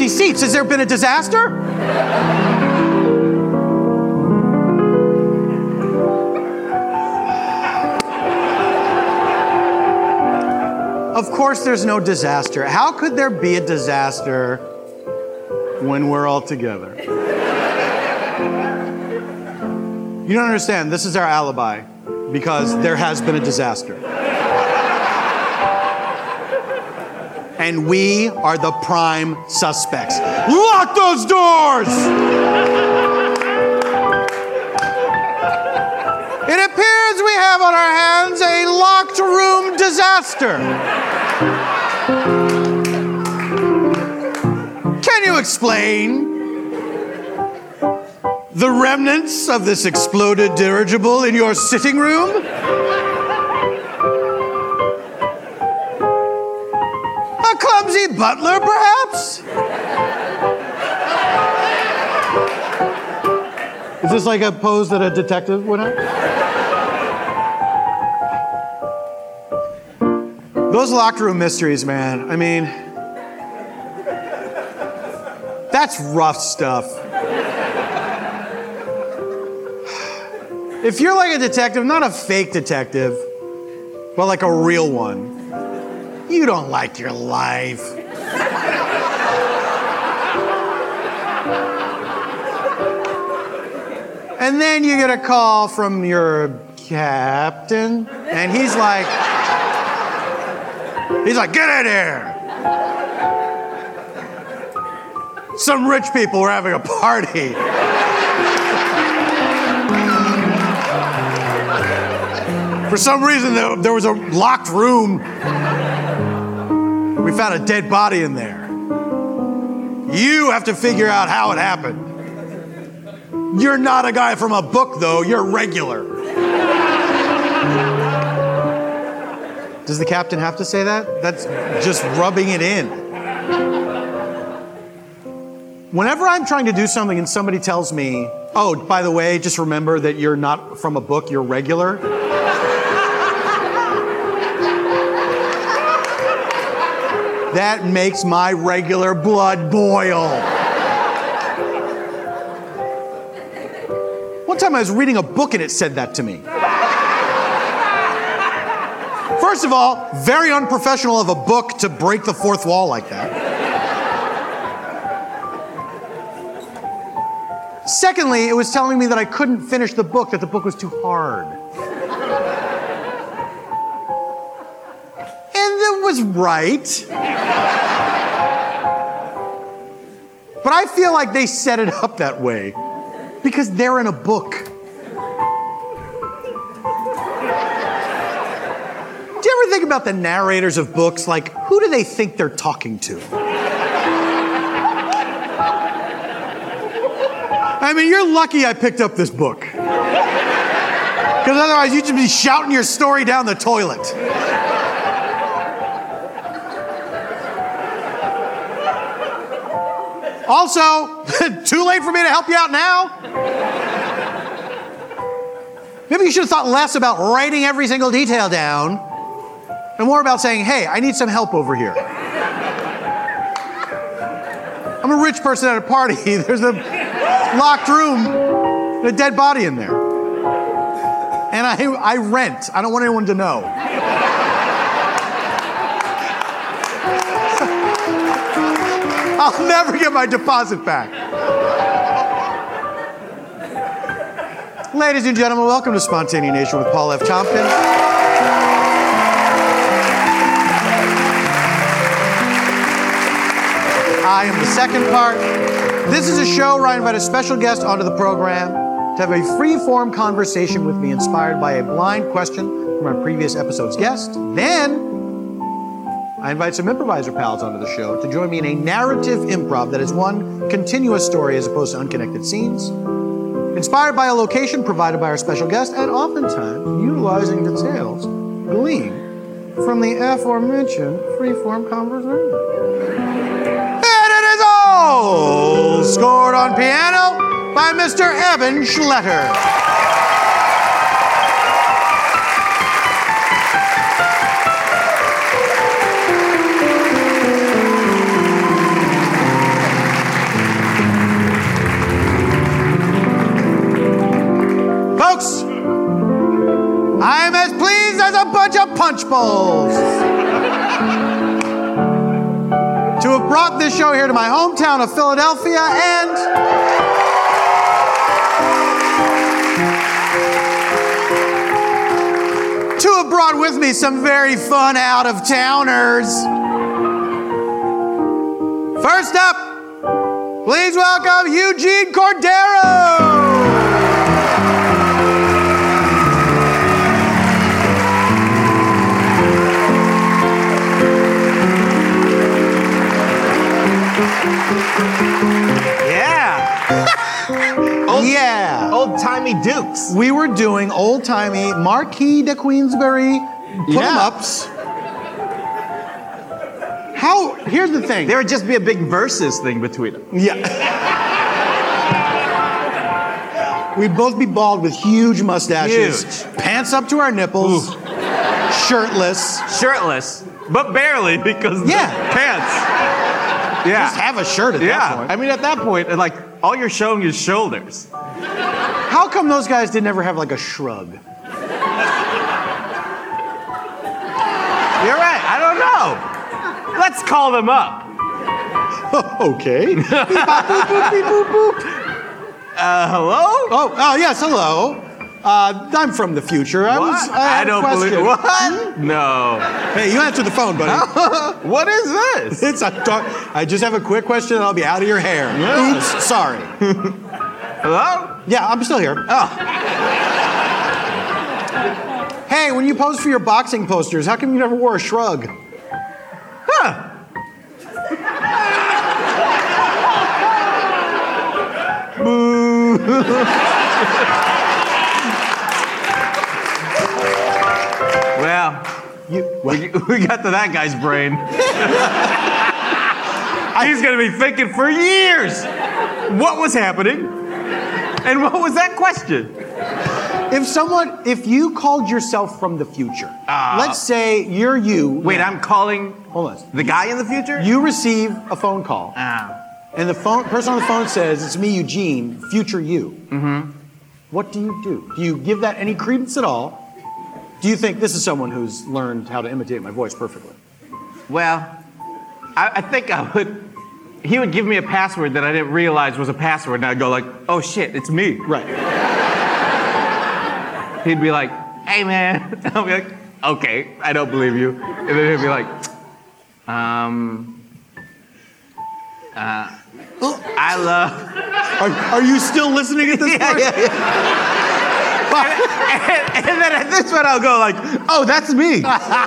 empty seats. Has there been a disaster? Of course there's no disaster. How could there be a disaster when we're all together? You don't understand. This is our alibi because there has been a disaster. And we are the prime suspects. Lock those doors! It appears we have on our hands a locked room disaster. Can you explain the remnants of this exploded dirigible in your sitting room? A clumsy butler, perhaps? Is this like a pose that a detective would have? Those locked room mysteries, man. I mean, that's rough stuff. If you're like a detective, not a fake detective, but like a real one, you don't like your life. And then you get a call from your captain, and he's like, get in here. Some rich people were having a party. For some reason, there was a locked room. We found a dead body in there. You have to figure out how it happened. You're not a guy from a book, though. You're regular. Does the captain have to say that? That's just rubbing it in. Whenever I'm trying to do something and somebody tells me, oh, by the way, just remember that you're not from a book, you're regular. That makes my regular blood boil. One time I was reading a book and it said that to me. First of all, very unprofessional of a book to break the fourth wall like that. Secondly, it was telling me that I couldn't finish the book, that the book was too hard. And it was right. But I feel like they set it up that way because they're in a book. Do you ever think about the narrators of books? Like, who do they think they're talking to? I mean, you're lucky I picked up this book. Because otherwise you'd just be shouting your story down the toilet. Also, too late for me to help you out now? Maybe you should have thought less about writing every single detail down and more about saying, hey, I need some help over here. I'm a rich person at a party. There's a locked room and a dead body in there. And I rent. I don't want anyone to know. I'll never get my deposit back. Ladies and gentlemen, welcome to Spontaneous Nation with Paul F. Tompkins. I am the second part. This is a show where I invite a special guest onto the program to have a free-form conversation with me inspired by a blind question from our previous episode's guest. Then, I invite some improviser pals onto the show to join me in a narrative improv that is one continuous story as opposed to unconnected scenes, inspired by a location provided by our special guest, and oftentimes utilizing details gleaned from the aforementioned free-form conversation. And it is all scored on piano by Mr. Evan Schletter. folks. I'm as pleased as a bunch of punch bowls to have brought this show here to my hometown of Philadelphia and to have brought with me some very fun out-of-towners. First up, please welcome Eugene Cordero. Old-timey Dukes. We were doing old-timey Marquis de Queensberry put-em-ups. Here's the thing. There would just be a big versus thing between them. Yeah. We'd both be bald with huge mustaches. Huge. Pants up to our nipples. Ooh. Shirtless. Shirtless. But barely because of the pants. Yeah. Just have a shirt at that point. I mean, at that point, like, all you're showing is shoulders. How come those guys didn't ever have, like, a shrug? You're right. I don't know. Let's call them up. Okay. Beep, bop, boop, boop, beep, boop, boop. Hello? Oh, yes, hello. I'm from the future. I don't believe it. What? No. Hey, you answer the phone, buddy. What is this? It's a talk. I just have a quick question and I'll be out of your hair. Yeah. Oops, sorry. Hello? Yeah, I'm still here. Oh. Hey, when you pose for your boxing posters, how come you never wore a shrug? Huh. Boo. Well, we got to that guy's brain. He's going to be thinking for years what was happening and what was that question. If you called yourself from the future, let's say you're you. Wait, I'm calling hold on. The guy in the future? You receive a phone call. And the person on the phone says, it's me, Eugene, future you. Mm-hmm. What do you do? Do you give that any credence at all? Do you think this is someone who's learned how to imitate my voice perfectly? Well, I think I would. He would give me a password that I didn't realize was a password, and I'd go like, oh shit, it's me. Right. He'd be like, hey man. I'll be like, okay, I don't believe you. And then he'd be like, I love. Are you still listening at this point? Yeah. And then at this one, I'll go like, oh, that's me.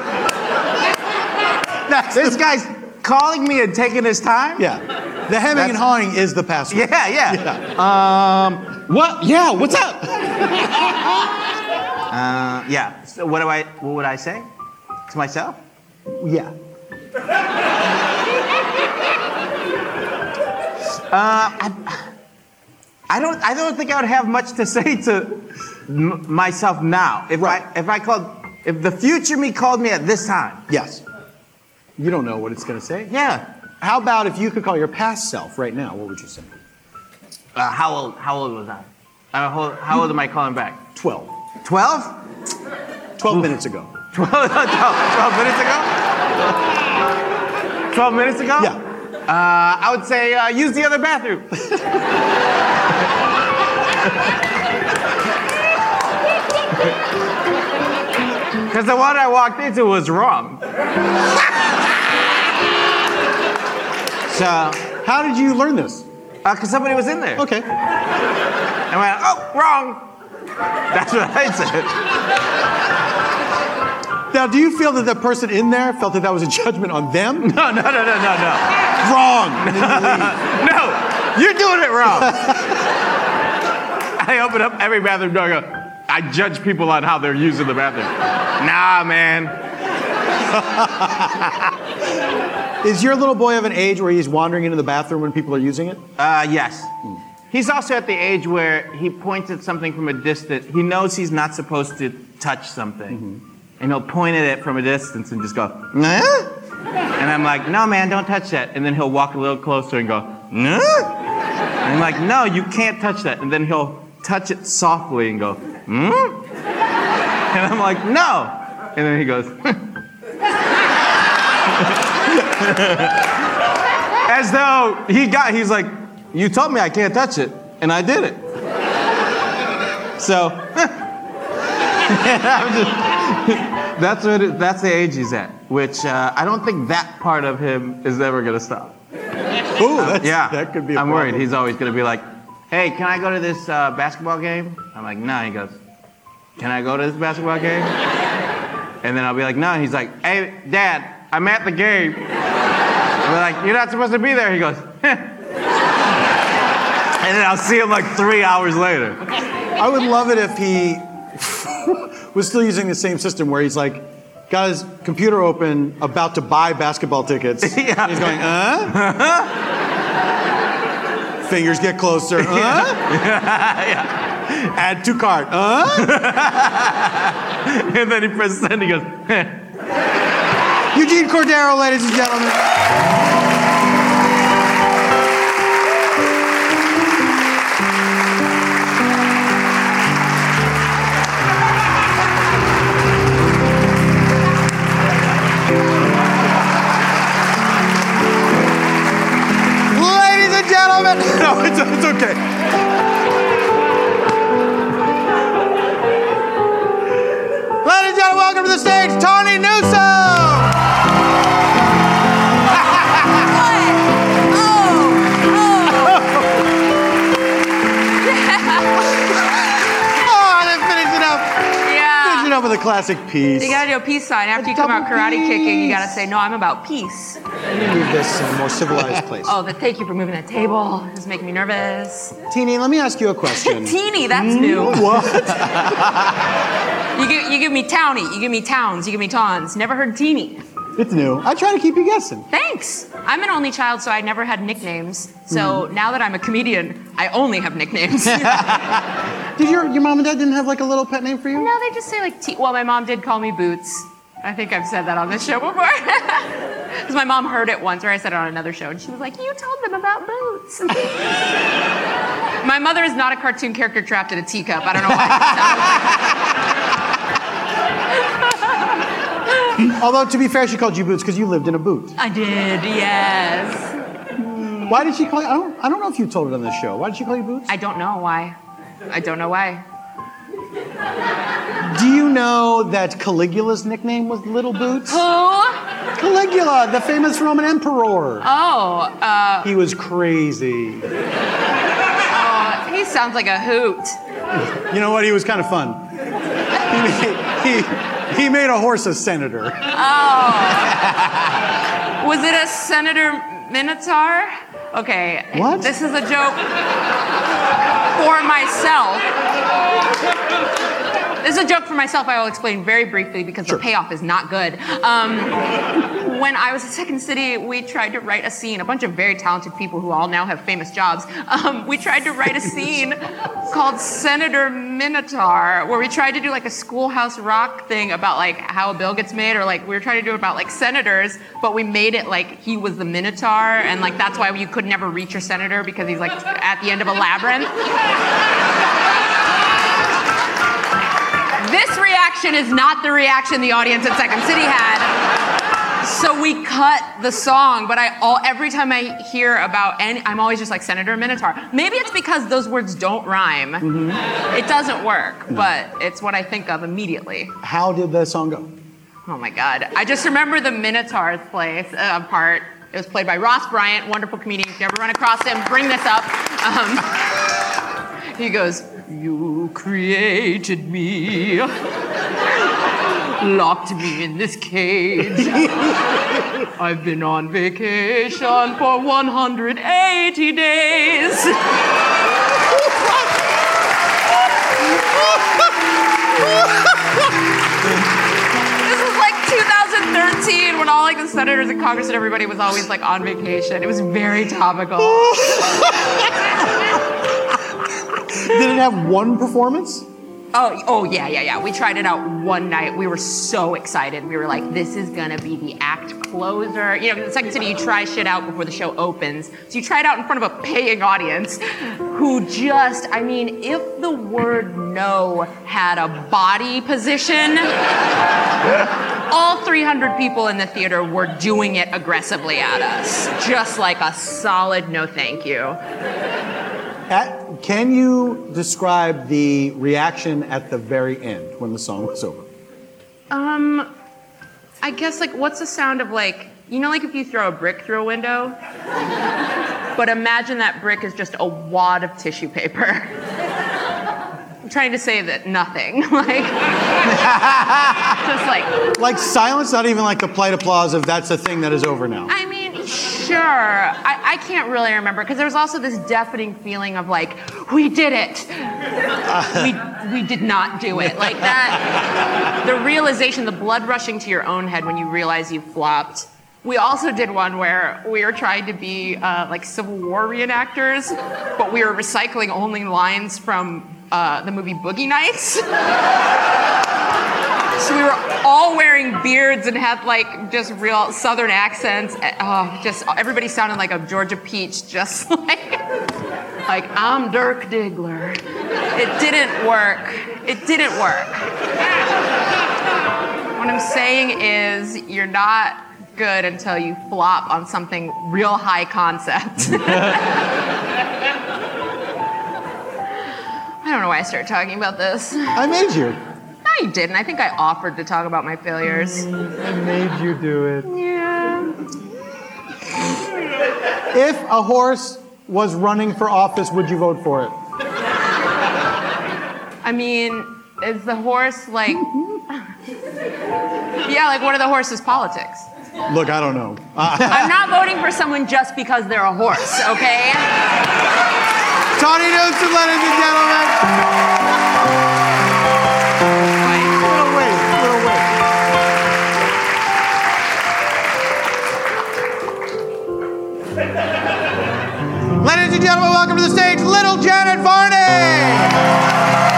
This guy's calling me and taking his time? Yeah. The hemming and hawing is the password. Yeah. What? Yeah, what's up? Yeah. So what would I say? To myself? Yeah. I don't think I would have much to say to myself now. If the future me called me at this time. Yes. You don't know what it's going to say? Yeah. How about if you could call your past self right now, what would you say? How old was I? How old am I calling back? 12. 12? 12 minutes ago. 12 minutes ago? 12 minutes ago? Yeah. I would say use the other bathroom. Because the one I walked into was wrong. So, how did you learn this? Because somebody was in there. Okay. I went, oh, wrong. That's what I said. Now, do you feel that the person in there felt that was a judgment on them? No. Wrong. No, you're doing it wrong. I open up every bathroom door and go, I judge people on how they're using the bathroom. Nah, man. Is your little boy of an age where he's wandering into the bathroom when people are using it? Yes. He's also at the age where he points at something from a distance. He knows he's not supposed to touch something. Mm-hmm. And he'll point at it from a distance and just go, nah? And I'm like, no, man, don't touch that. And then he'll walk a little closer and go, nah? And I'm like, no, you can't touch that. And then he'll touch it softly and go, And I'm like, no. And then he goes, as though he's like, you told me I can't touch it, and I did it. So, that's the age he's at, which I don't think that part of him is ever gonna stop. Ooh, that could be a I'm problem. worried he's always gonna be like, hey, can I go to this basketball game? I'm like, no. He goes, can I go to this basketball game? And then I'll be like, no. He's like, hey, Dad, I'm at the game. I'll be like, you're not supposed to be there. He goes, and then I'll see him like 3 hours later. I would love it if he was still using the same system where he's like, got his computer open, about to buy basketball tickets. Yeah. He's going, Fingers get closer, Yeah. Add to cart, And then he presses send, he goes, Eugene Cordero, ladies and gentlemen. Ladies and gentlemen. No, it's okay. Ladies and gentlemen, welcome to the stage, Tawny Newsome! With a classic piece. You gotta do a peace sign. After you come out karate kicking, you gotta say, no, I'm about peace. Let me move this in a more civilized place. Oh, thank you for moving that table. It's making me nervous. Teeny, let me ask you a question. Teeny, that's new. What? You give me towny, you give me towns, you give me tawns. Never heard teeny. It's new. I try to keep you guessing. Thanks. I'm an only child, so I never had nicknames. So now that I'm a comedian, I only have nicknames. Did your mom and dad didn't have like a little pet name for you? No, they just say like, well, my mom did call me Boots. I think I've said that on this show before. Because my mom heard it once, or I said it on another show, and she was like, you told them about Boots. My mother is not a cartoon character trapped in a teacup. I don't know why. Although, to be fair, she called you Boots because you lived in a boot. I did, yes. Why did she call you? I don't know if you told it on this show. Why did she call you Boots? I don't know why. I don't know why. Do you know that Caligula's nickname was Little Boots? Who? Caligula, the famous Roman emperor. Oh, He was crazy. he sounds like a hoot. You know what? He was kind of fun. He made a horse a senator. Oh. Was it a Senator Minotaur? Okay. What? This is a joke for myself. This is a joke for myself. I will explain very briefly because the payoff is not good. When I was at Second City, we tried to write a scene. A bunch of very talented people who all now have famous jobs. We tried to write a scene called Senator Minotaur, where we tried to do like a Schoolhouse Rock thing about like how a bill gets made, or like we were trying to do it about like senators, but we made it like he was the Minotaur, and like that's why you could never reach your senator because he's like at the end of a labyrinth. This reaction is not the reaction the audience at Second City had. So we cut the song, but every time I hear about I'm always just like Senator Minotaur. Maybe it's because those words don't rhyme. Mm-hmm. It doesn't work, but it's what I think of immediately. How did the song go? Oh my God. I just remember the Minotaur's part. It was played by Ross Bryant, wonderful comedian. If you ever run across him, bring this up. He goes, you created me, locked me in this cage. I've been on vacation for 180 days. This was like 2013 when all like the senators and Congress and everybody was always like on vacation. It was very topical. Did it have one performance? Oh, yeah. We tried it out one night. We were so excited. We were like, this is gonna be the act closer. You know, in the Second City, you try shit out before the show opens. So you try it out in front of a paying audience who just, I mean, if the word no had a body position, all 300 people in the theater were doing it aggressively at us. Just like a solid no thank you. Can you describe the reaction at the very end when the song was over? I guess, like, what's the sound of, like, you know, like if you throw a brick through a window? But imagine that brick is just a wad of tissue paper. I'm trying to say that nothing. Like, just like... Like silence, not even like the polite applause of that's a thing that is over now. I mean, sure. I can't really remember, because there was also this deafening feeling of, like, we did it. We did not do it. Like that, the realization, the blood rushing to your own head when you realize you flopped. We also did one where we were trying to be like Civil War reenactors, but we were recycling only lines from the movie Boogie Nights. So we were all wearing beards and had like just real Southern accents. Just everybody sounded like a Georgia peach, just like I'm Dirk Diggler. It didn't work. It didn't work. What I'm saying is, you're not good until you flop on something real high concept. I don't know why I started talking about this. I made you. No, you didn't. I think I offered to talk about my failures. I made you do it. Yeah. If a horse was running for office, would you vote for it? I mean, is the horse like... Yeah, like what are the horse's politics? Look, I don't know. I'm not voting for someone just because they're a horse, okay? Tawny Newsome, ladies and gentlemen. Little wait. Ladies and gentlemen, welcome to the stage, Little Janet Varney.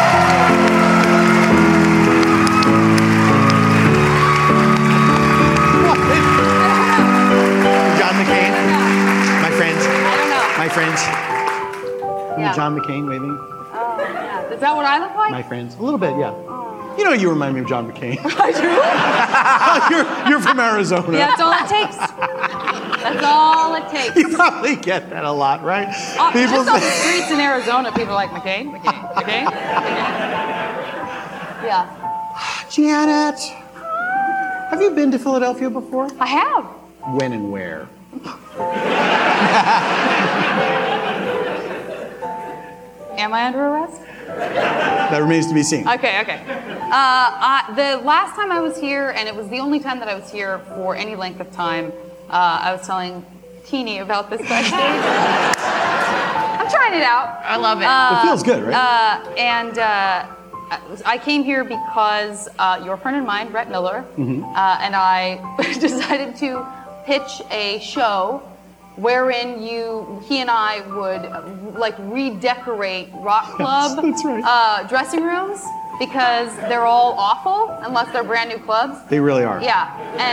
McCain, my friends. I don't know. My friends. Yeah. John McCain, maybe. Oh, yeah. Is that what I look like? My friends. A little bit, yeah. Oh. You know, you remind me of John McCain. I do? You're from Arizona. Yeah, that's all it takes. That's all it takes. You probably get that a lot, right? Just on the streets in Arizona, people are like, McCain. Yeah. Janet, have you been to Philadelphia before? I have. When and where? Am I under arrest? That remains to be seen. Okay. The last time I was here, and it was the only time that I was here for any length of time, I was telling Teeny about this backstage. I'm trying it out. I love it. It feels good, right? I came here because your friend of mine, Rhett Miller, and I decided to pitch a show wherein he and I would like redecorate rock club that's right. Dressing rooms, because they're all awful unless they're brand new clubs. They really are. Yeah,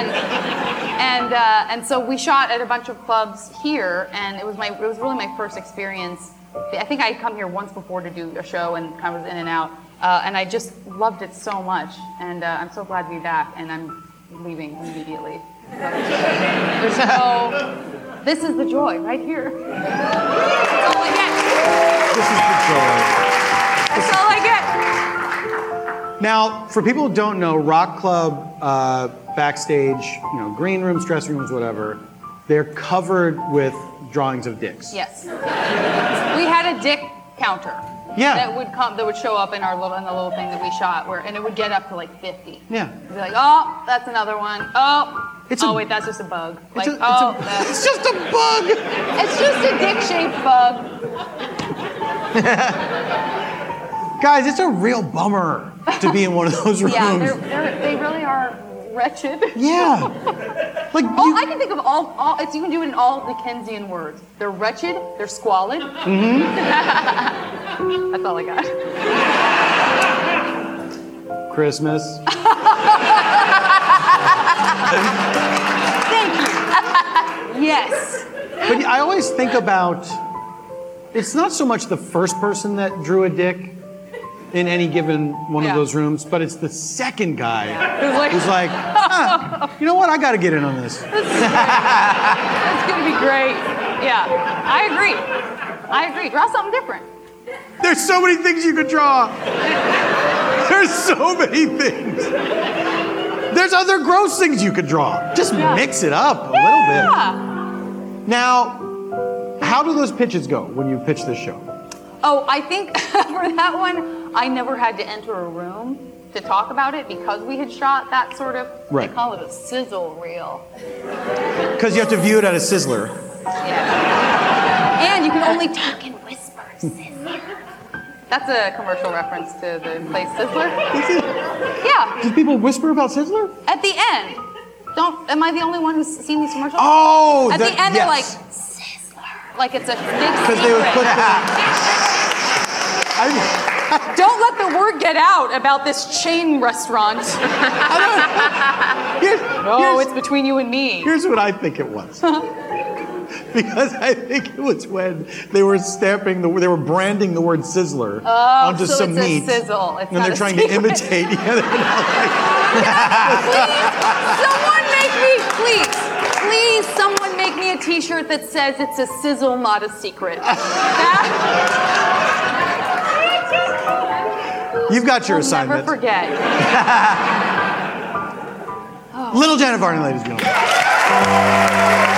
and so we shot at a bunch of clubs here, and it was really my first experience. I think I had come here once before to do a show and kind of was in and out, and I just loved it so much, and I'm so glad to be back, and I'm leaving immediately. This is the joy right here. That's all I get. This is the joy. That's all I get. Now, for people who don't know, Rock Club backstage, green rooms, dressing rooms, whatever, they're covered with drawings of dicks. Yes. We had a dick counter. Yeah. That would show up in the little thing that we shot, and it would get up to like 50. Yeah. We'd be like, oh, that's another one. Oh. Wait, that's just a bug. It's just a bug. It's just a dick-shaped bug. Guys, it's a real bummer to be in one of those rooms. Yeah, they really are wretched. Yeah. Like I can think of all you can do it in all Dickensian words. They're wretched, they're squalid. Mm-hmm. That's all I got. Christmas. Thank you. Yes. But I always think about, it's not so much the first person that drew a dick in any given one of those rooms, but it's the second guy who's like, you know what, I got to get in on this. That's going to be great. Yeah, I agree. Draw something different. There's so many things you could draw. There's so many things. There's other gross things you could draw. Just mix it up a little bit. Now, how do those pitches go when you pitch this show? Oh, I think for that one, I never had to enter a room to talk about it because we had shot that sort of, they call it a sizzle reel. Because you have to view it at a sizzler. Yeah. And you can only talk in whispers. Sizzler. That's a commercial reference to the place Sizzler. Yeah. Do people whisper about Sizzler? At the end. Am I the only one who's seen these commercials? Oh, At the end, they're like, Sizzler. Like it's a big secret. Because they would put Don't let the word get out about this chain restaurant. It's between you and me. Here's what I think it was. Because I think it was when they were they were branding the word Sizzler onto so some it's meat. A sizzle. It's and they're trying to imitate. Please, someone make me a t-shirt that says it's a sizzle, not a secret. You've got your assignment. Never forget. Little Janet Varney, ladies and gentlemen.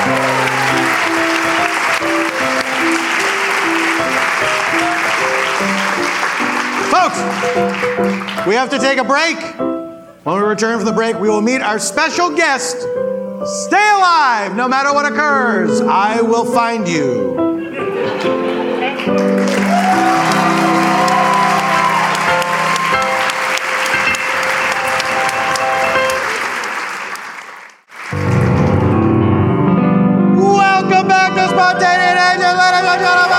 Folks, we have to take a break. When we return from the break, we will meet our special guest. Stay alive, no matter what occurs. I will find you. Welcome back to Spontaneous Agent, ladies and gentlemen.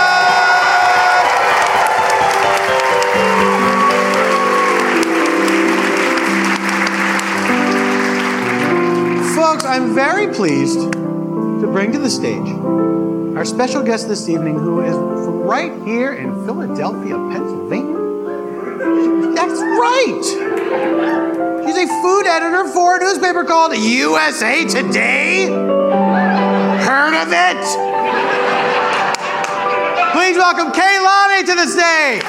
Folks, I'm very pleased to bring to the stage our special guest this evening, who is from right here in Philadelphia, Pennsylvania. That's right. She's a food editor for a newspaper called USA Today. Heard of it? Please welcome Kay Lonnie to the stage.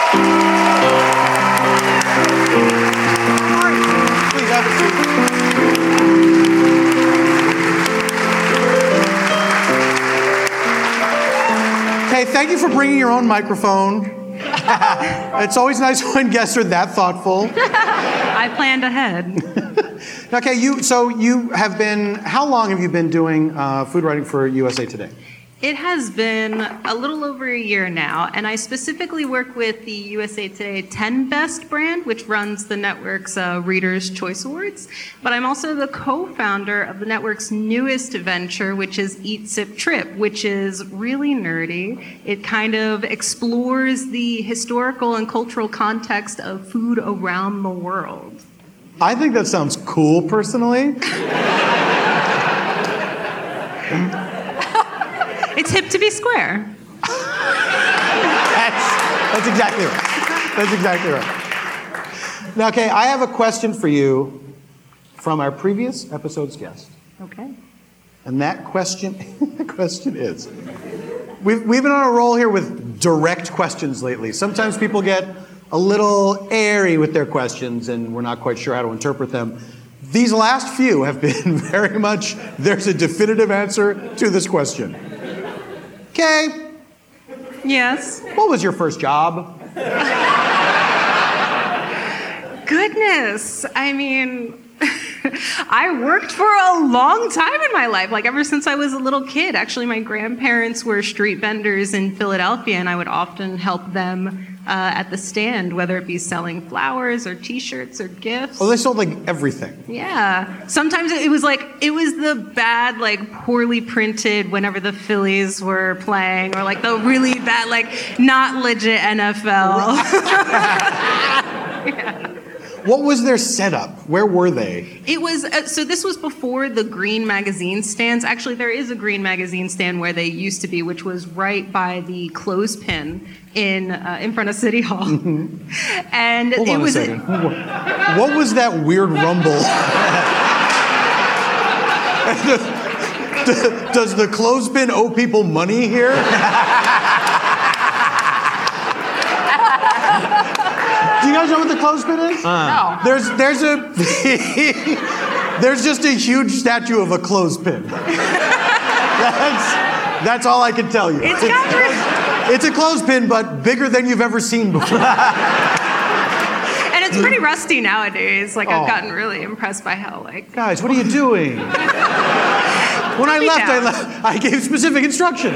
Please have a seat. Hey, thank you for bringing your own microphone. It's always nice when guests are that thoughtful. I planned ahead. Okay, you have been, how long have you been doing food writing for USA Today? It has been a little over a year now, and I specifically work with the USA Today 10 Best brand, which runs the network's Reader's Choice Awards. But I'm also the co-founder of the network's newest venture, which is Eat, Sip, Trip, which is really nerdy. It kind of explores the historical and cultural context of food around the world. I think that sounds cool, personally. It's hip to be square. That's exactly right. That's exactly right. Now, Kay, I have a question for you from our previous episode's guest. Okay. And that question is, we've been on a roll here with direct questions lately. Sometimes people get a little airy with their questions, and we're not quite sure how to interpret them. These last few have been very much, there's a definitive answer to this question. Kay? Yes? What was your first job? Goodness. I mean, I worked for a long time in my life, like ever since I was a little kid. Actually, my grandparents were street vendors in Philadelphia, and I would often help them at the stand, whether it be selling flowers or T-shirts or gifts. Oh, they sold like everything. Yeah. Sometimes it was the bad, like poorly printed whenever the Phillies were playing, or like the really bad, like not legit NFL. Yeah. What was their setup? Where were they? It was, so this was before the green magazine stands. Actually, there is a green magazine stand where they used to be, which was right by the clothespin in front of City Hall. And Hold on it was a second. What was that weird rumble? Does the clothespin owe people money here? Do you guys know what the clothespin is? No. There's there's just a huge statue of a clothespin. That's all I can tell you. It's a clothespin, but bigger than you've ever seen before. And it's pretty rusty nowadays. Like, I've Oh. gotten really impressed by how, like... Guys, what are you doing? When I left, I gave specific instructions.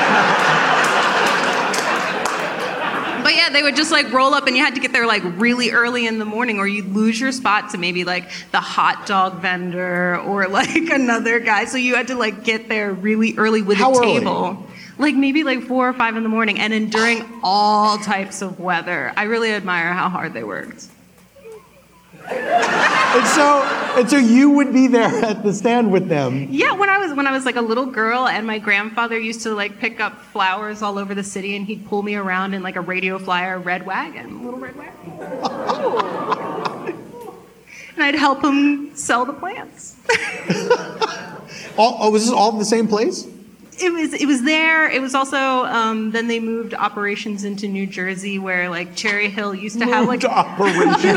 But yeah, they would just like roll up and you had to get there like really early in the morning or you'd lose your spot to maybe like the hot dog vendor or like another guy. So you had to like get there really early with How a early? table. Like maybe like 4 or 5 in the morning and enduring all types of weather. I really admire how hard they worked. And so you would be there at the stand with them. Yeah, when I was like a little girl and my grandfather used to like pick up flowers all over the city and he'd pull me around in like a radio flyer red wagon, little red wagon. And I'd help him sell the plants. Was this all in the same place? It was there. It was also then they moved operations into New Jersey where like Cherry Hill used to have like operation.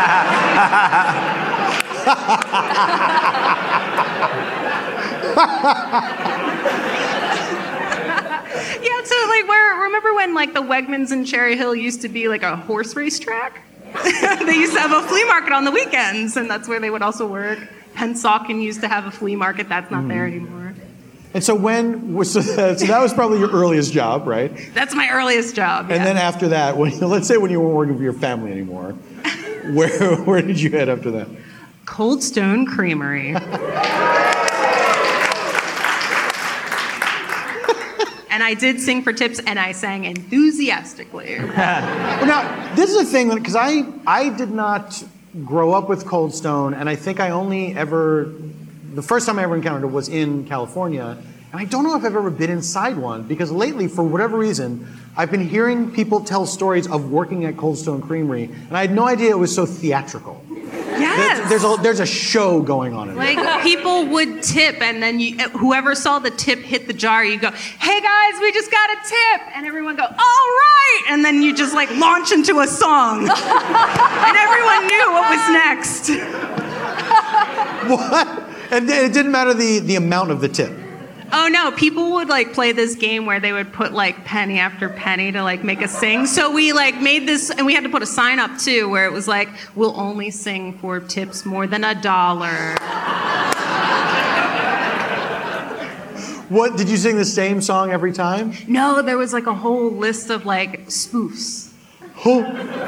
Yeah, so like remember when like the Wegmans in Cherry Hill used to be like a horse race track? They used to have a flea market on the weekends and that's where they would also work. Pennsauken used to have a flea market. That's not there anymore. And so so that was probably your earliest job, right? That's my earliest job. And yeah. then after that, let's say when you weren't working for your family anymore, where did you head after that? Cold Stone Creamery. And I did sing for tips, and I sang enthusiastically. Well, now, this is a thing, because I did not grow up with Cold Stone, and I think the first time I ever encountered it was in California, and I don't know if I've ever been inside one, because lately, for whatever reason, I've been hearing people tell stories of working at Cold Stone Creamery, and I had no idea it was so theatrical. Yes. There's a show going on in there. Like, people would tip, and then whoever saw the tip hit the jar, you go, "Hey guys, we just got a tip!" And everyone go, "All right!" And then you just like launch into a song. And everyone knew what was next. What? And it didn't matter the amount of the tip. Oh no, people would like play this game where they would put like penny after penny to like make us sing. So we like made this, and we had to put a sign up too where it was like, "We'll only sing for tips more than $1." What, did you sing the same song every time? No, there was like a whole list of like spoofs. Who?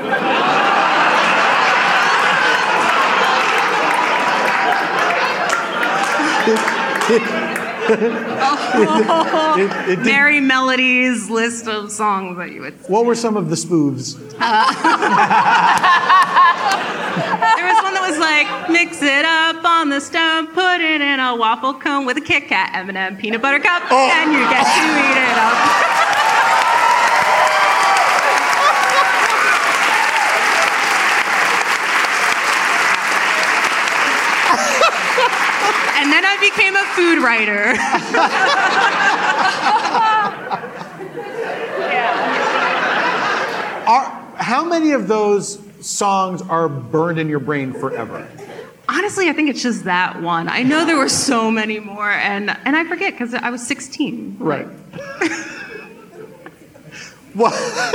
Merry Melodies list of songs that you would sing. What were some of the spoofs? There was one that was like, "Mix it up on the stone, put it in a waffle cone with a Kit Kat, M&M, peanut butter cup, and you get to eat it up." And then I became a food writer. How many of those songs are burned in your brain forever? Honestly, I think it's just that one. I know there were so many more, and I forget because I was 16. Right. Well,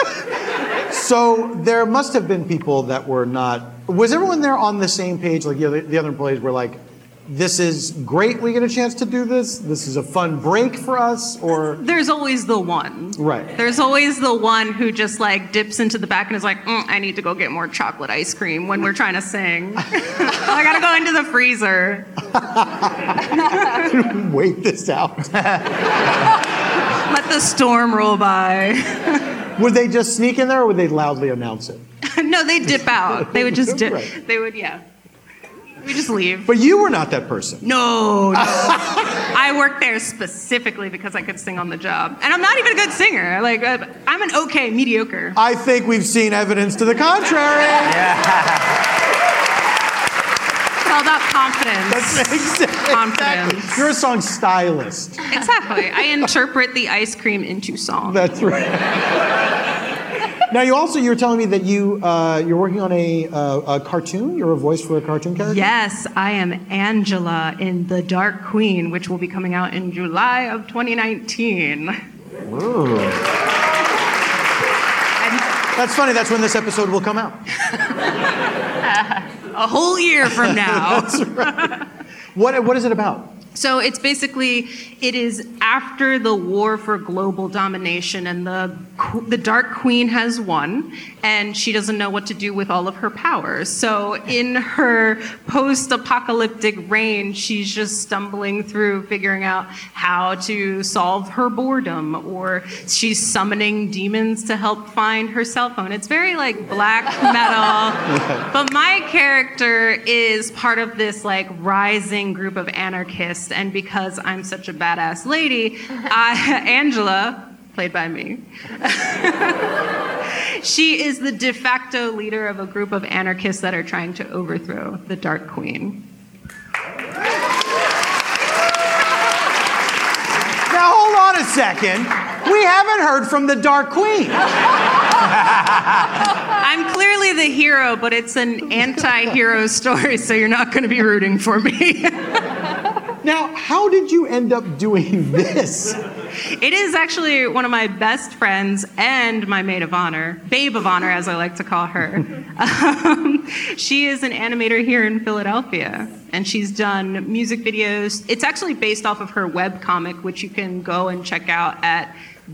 so there must have been people that were not. Was everyone there on the same page? Like the other employees were like, "This is great. We get a chance to do this. This is a fun break for us." Or There's always the one. Right. There's always the one who just like dips into the back and is like, "I need to go get more chocolate ice cream" when we're trying to sing. I gotta go into the freezer. wait this out. Let the storm roll by. Would they just sneak in there, or would they loudly announce it? No, they dip out. They would just dip. Right. They would, yeah. We just leave. But you were not that person. No. I worked there specifically because I could sing on the job. And I'm not even a good singer. Like, I'm an okay, mediocre. I think we've seen evidence to the contrary. It's all about confidence. Exactly. Confidence. You're a song stylist. Exactly. I interpret the ice cream into song. That's right. Now, you were telling me that you're working on a cartoon. You're a voice for a cartoon character. Yes, I am Angela in The Dark Queen, which will be coming out in July of 2019. Ooh. That's funny. That's when this episode will come out. A whole year from now. That's right. What is it about? So it is after the war for global domination, and the Dark Queen has won, and she doesn't know what to do with all of her powers. So in her post-apocalyptic reign, she's just stumbling through figuring out how to solve her boredom, or she's summoning demons to help find her cell phone. It's very like black metal, but my character is part of this like rising group of anarchists. And because I'm such a badass lady, Angela, played by me, she is the de facto leader of a group of anarchists that are trying to overthrow the Dark Queen. Now, hold on a second. We haven't heard from the Dark Queen. I'm clearly the hero, but it's an anti-hero story, so you're not going to be rooting for me. Now, how did you end up doing this? It is actually one of my best friends and my maid of honor, babe of honor, as I like to call her. She is an animator here in Philadelphia, and she's done music videos. It's actually based off of her webcomic, which you can go and check out at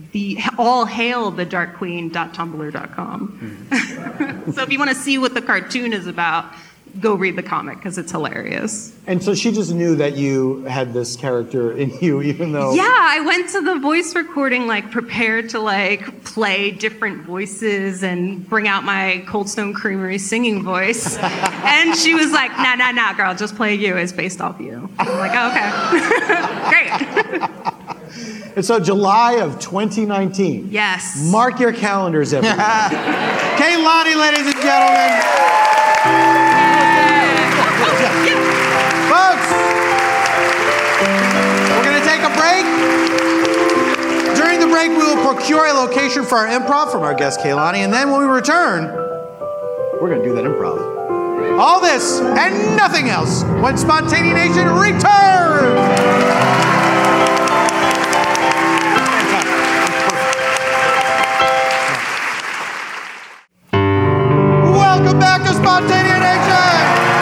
allhailthedarkqueen.tumblr.com. So if you want to see what the cartoon is about, go read the comic because it's hilarious. And so she just knew that you had this character in you, even though... Yeah, I went to the voice recording like prepared to like play different voices and bring out my Cold Stone Creamery singing voice. And she was like, nah, girl, just play you. It's based off you. I'm like, oh, okay. Great. And so July of 2019. Yes. Mark your calendars, everyone. Kehlani, ladies and gentlemen. Folks, we're going to take a break. During the break, we will procure a location for our improv from our guest, Kehlani. And then when we return, we're going to do that improv. All this and nothing else when Spontaneous Nation returns. Welcome back to Spontaneous Nation!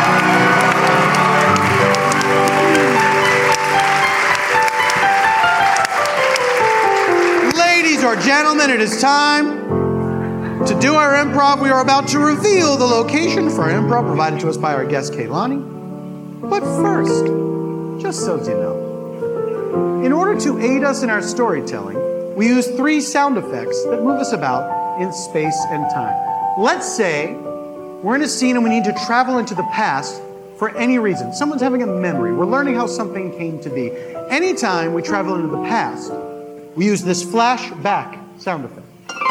Ladies or gentlemen, it is time to do our improv. We are about to reveal the location for our improv provided to us by our guest, Kehlani. But first, just so you know, in order to aid us in our storytelling, we use 3 sound effects that move us about in space and time. Let's say we're in a scene and we need to travel into the past for any reason. Someone's having a memory. We're learning how something came to be. Anytime we travel into the past, we use this flashback sound effect.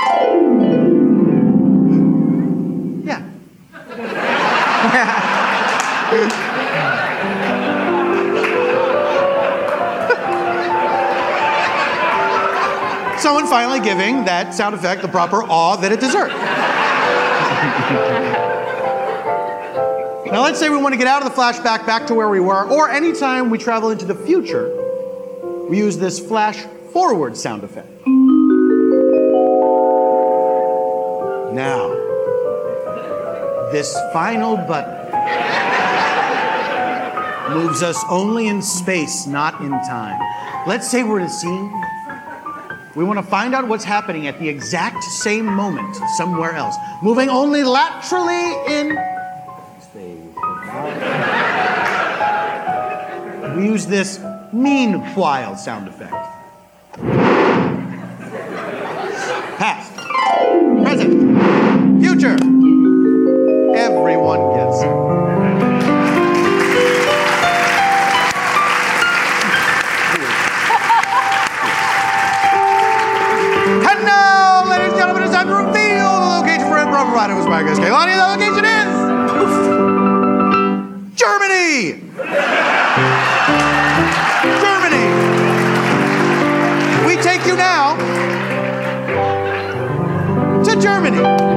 Yeah. Someone finally giving that sound effect the proper awe that it deserves. Now let's say we want to get out of the flashback back to where we were, or anytime we travel into the future, we use this flash forward sound effect. Now, this final button moves us only in space, not in time. Let's say we're in a scene. We want to find out what's happening at the exact same moment somewhere else, moving only laterally in space. We use this meanwhile sound effect. Past. Future. Everyone gets it. And now, ladies and gentlemen, it's time to reveal the location for improv provider with my guest, Kaylani. The location is Germany. Germany. We take you now to Germany.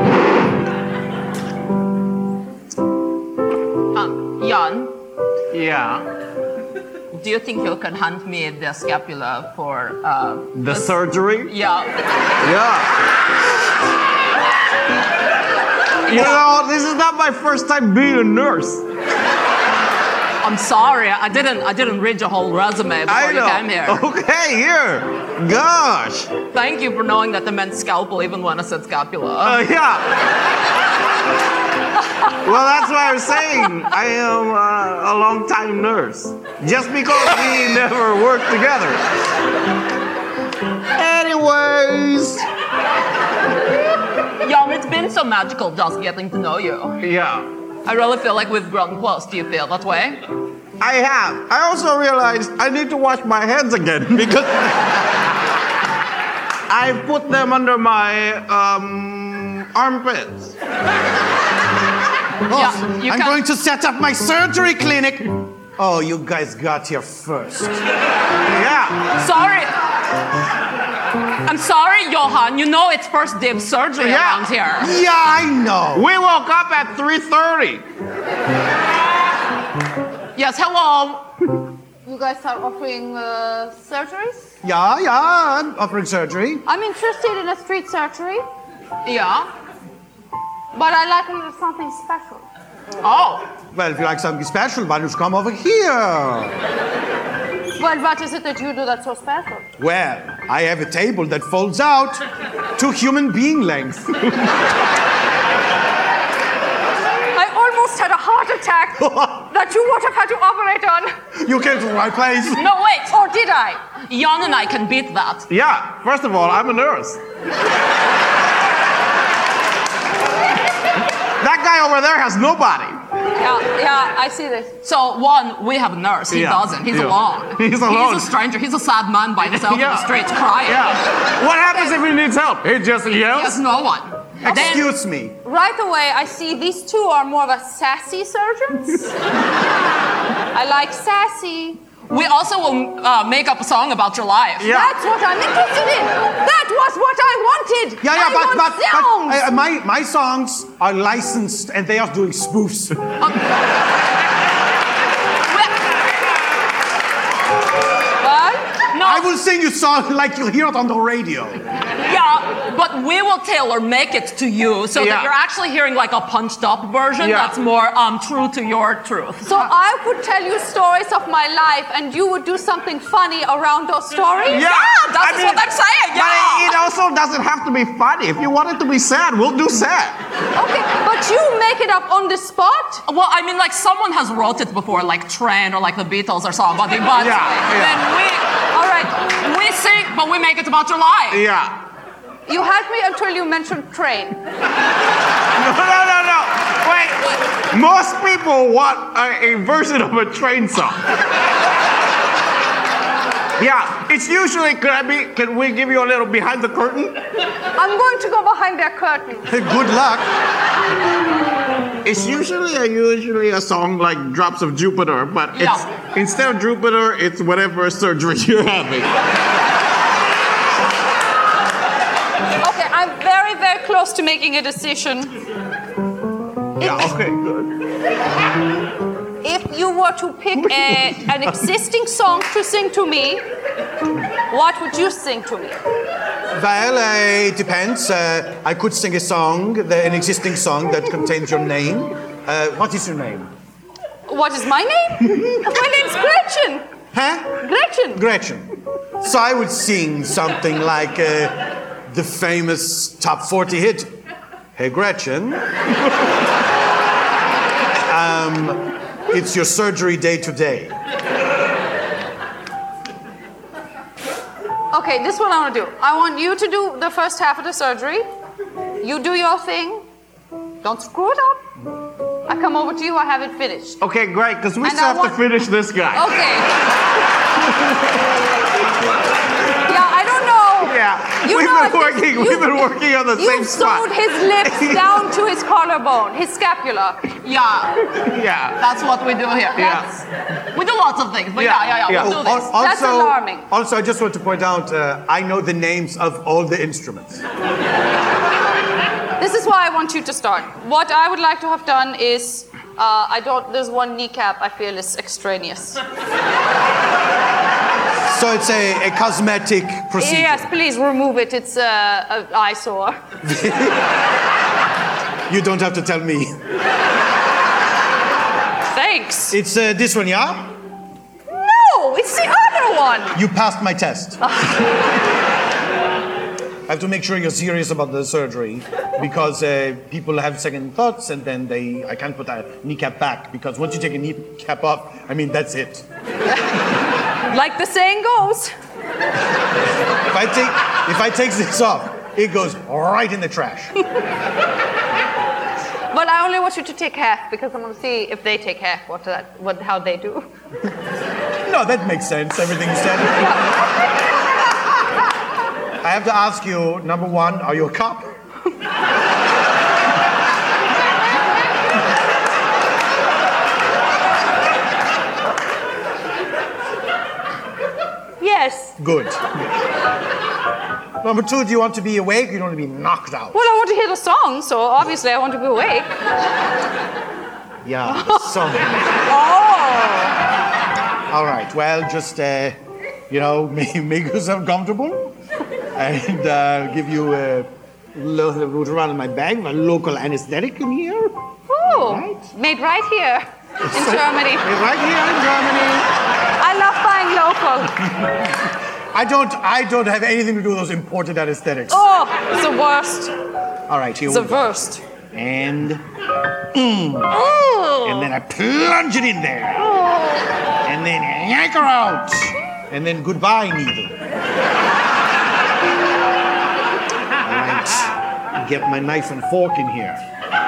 Jan, Yeah. do you think you can hand me the scapula for The surgery? Yeah. Yeah. You know, this is not my first time being a nurse. I'm sorry, I didn't read your whole resume before I you know. came here. Okay, here. Gosh. Thank you for knowing that they meant scalpel even when I said scapula. Yeah. Well, that's what I was saying. I am a long-time nurse. Just because we never worked together. Anyways. Jan, it's been so magical just getting to know you. Yeah. I really feel like we've grown close. Do you feel that way? I have. I also realized I need to wash my hands again because I put them under my armpits. Boss, you I'm can't- going to set up my surgery clinic. Oh, you guys got here first. Yeah. Sorry. I'm sorry, Johan. You know it's first dibs surgery Yeah. around here. Yeah, I know. We woke up at 3:30. Yes, hello. You guys are offering surgeries? Yeah, I'm offering surgery. I'm interested in a street surgery, Yeah. but I like a little something special. Oh. Well, if you like something special, why don't you come over here? Well, what is it that you do that's so special? Well, I have a table that folds out to human being length. I almost had a heart attack that you would have had to operate on. You came to the right place. No, wait. Or did I? Jan and I can beat that. Yeah. First of all, I'm a nurse. That guy over there has nobody. Yeah, I see this. So, one, we have a nurse. He Yeah. doesn't. He's Yeah. alone. He's alone. He's a stranger. He's a sad man by himself in the streets crying. Yeah. What happens if he needs help? He just He yells. has no one. Excuse me. Right away, I see these two are more of a sassy surgeons. I like sassy. We also will make up a song about your life. Yeah. That's what I'm interested in. That was what I wanted. Yeah, I want but sounds. my songs are licensed and they are doing spoofs. What? No, I will sing you song like you'll hear it on the radio. yeah, but we will tailor make it to you so Yeah. that you're actually hearing like a punched up version Yeah. that's more true to your truth. So I could tell you stories of my life, and you would do something funny around those stories? Yeah, that's what I'm saying. But Yeah. it also doesn't have to be funny. If you want it to be sad, we'll do sad. Okay, but you make it up on the spot? Well, I mean, like someone has wrote it before, like Train or like the Beatles or somebody, but Yeah, then All right, we sing, but we make it about your life. Yeah. you had me until you mentioned train. No. Wait. Most people want a version of a Train song. Yeah, it's usually, can we give you a little behind the curtain? I'm going to go behind that curtain. Good luck. It's usually a song like Drops of Jupiter, but it's Yeah. instead of Jupiter, it's whatever surgery you're having. Okay, I'm very, very close to making a decision. Yeah, okay, good. If you were to pick an existing song to sing to me, what would you sing to me? Well, it depends. I could sing a song, an existing song that contains your name. What is your name? What is my name? My name's Gretchen. Huh? Gretchen. Gretchen. So I would sing something like the famous top 40 hit. Hey, Gretchen. It's your surgery day today. Okay, this is what I want to do. I want you to do the first half of the surgery. You do your thing. Don't screw it up. I come over to you, I have it finished. Okay, great, because we And still I have to want- finish this guy. Okay. Yeah, I don't know. Yeah, You we've know, I been think working. you- We've been working on the same You've spot. sewed his lips down to his collarbone, his scapula. Yeah, Yeah. that's what we do here. Yeah. We do lots of things, but Yeah. we'll do this. That's alarming. Also, I just want to point out, I know the names of all the instruments. This is why I want you to start. What I would like to have done is, there's one kneecap I feel is extraneous. So it's a cosmetic procedure. Yes, please remove it. It's an eyesore. You don't have to tell me. Thanks. It's this one, yeah? No, it's the other one. You passed my test. I have to make sure you're serious about the surgery because people have second thoughts and then I can't put a kneecap back because once you take a kneecap off, I mean, that's it. Like the saying goes. If I take this off, it goes right in the trash. But I only want you to take half because I want to see if they take half, how they do. No, that makes sense, everything you said. I have to ask you, number one, are you a cop? Yes. Good. Number two, do you want to be awake or you don't want to be knocked out? Well, I want to hear the song, so obviously I want to be awake. Yeah, the song. Oh. All right, well, just, make yourself comfortable and give you a little root around in my bag with a local anesthetic in here. Oh. Right. Made right here in Germany. Right here in Germany. I love buying local. I don't have anything to do with those imported anesthetics. Oh, it's the worst. All right, here It's the we go. worst. And Oh. and then I plunge it in there. And then yank her out. And then goodbye, needle. All right, get my knife and fork in here.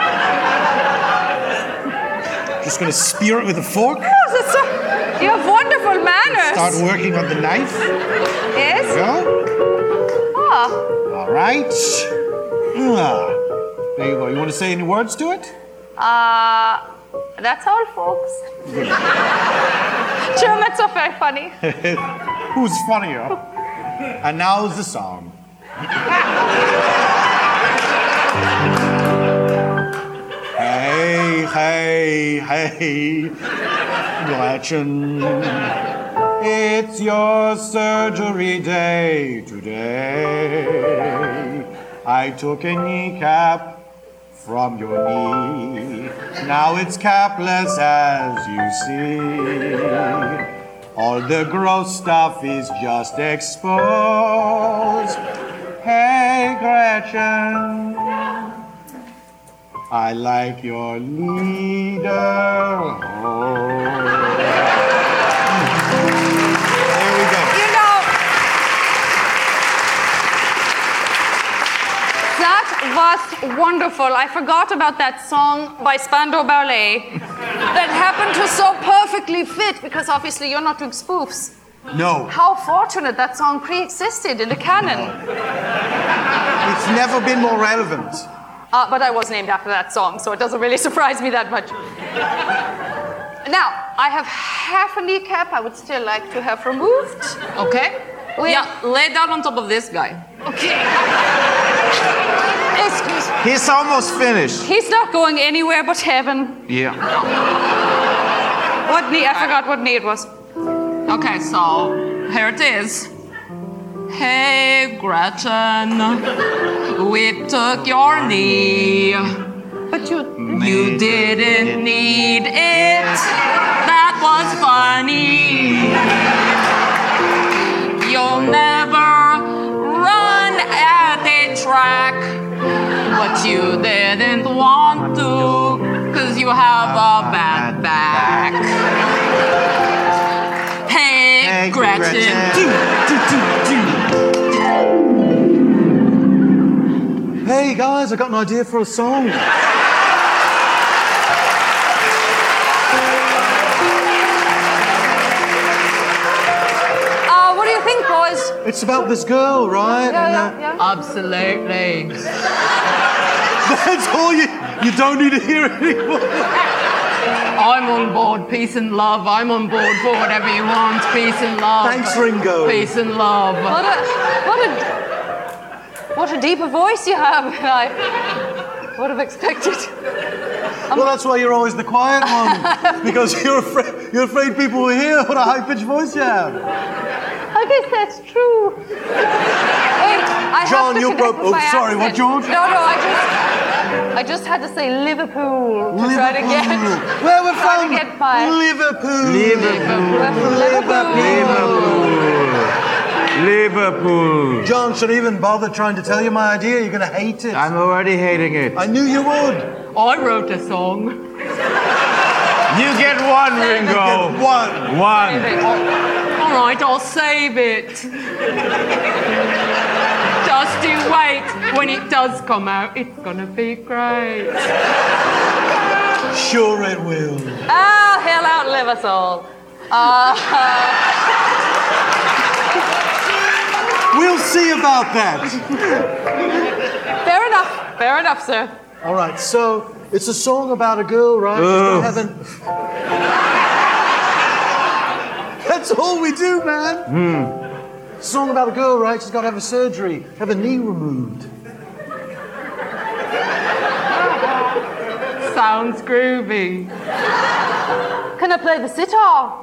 Just gonna spear it with a fork. You have wonderful manners. Start working on the knife. Yes? Go. Ah. All right. There you go. You want to say any words to it? That's all, folks. Germans are very funny. Who's funnier? And now's the song. Hey, hey, hey, Gretchen. It's your surgery day today. I took a kneecap from your knee. Now it's capless as you see. All the gross stuff is just exposed. Hey, Gretchen, I like your leader. Oh. There we go. You know, that was wonderful. I forgot about that song by Spandau Ballet that happened to so perfectly fit because obviously you're not doing spoofs. No, How fortunate that song pre-existed in the canon. it's never been more relevant. But I was named after that song, so it doesn't really surprise me that much. Now, I have half a kneecap I would still like to have removed. Okay? Wait. Yeah, lay down on top of this guy. Okay. Excuse me. He's almost finished. He's not going anywhere but heaven. Yeah. What knee? I forgot what knee it was. Okay, so here it is. Hey, Gretchen, we took your knee. But you... You didn't need it. That was funny. You'll never run at a track, but you didn't want to, 'cause you have a bad back. Hey, Gretchen. Hey guys, I got an idea for a song. It's about this girl, right? Yeah. Absolutely. That's all you don't need to hear anymore. I'm on board. Peace and love. I'm on board for whatever you want. Peace and love. Thanks, Ringo. Peace and love. What a deeper voice you have. I would have expected. Well, that's why you're always the quiet one, because you're afraid people will hear what a high-pitched voice you have. I guess that's true. Wait, I John, have to you connect broke. with my Oh, sorry, what, accent. George? No, I just had to say Liverpool to try to get. Where we're try from? to get by. Liverpool. Liverpool. John, should I even bother trying to tell you my idea? You're going to hate it. I'm already hating it. I knew you would. I wrote a song. You get one, Ringo. Get one. One. All right, I'll save it. Just you wait. When it does come out, it's gonna be great. Sure it will. Ah, hell out, Liverpool. We'll see about that. Fair enough, sir. All right, so it's a song about a girl, right? She's gonna That's all we do, man. Song about a girl, right? She's got to have a surgery, have a knee removed. Sounds groovy. Can I play the sitar?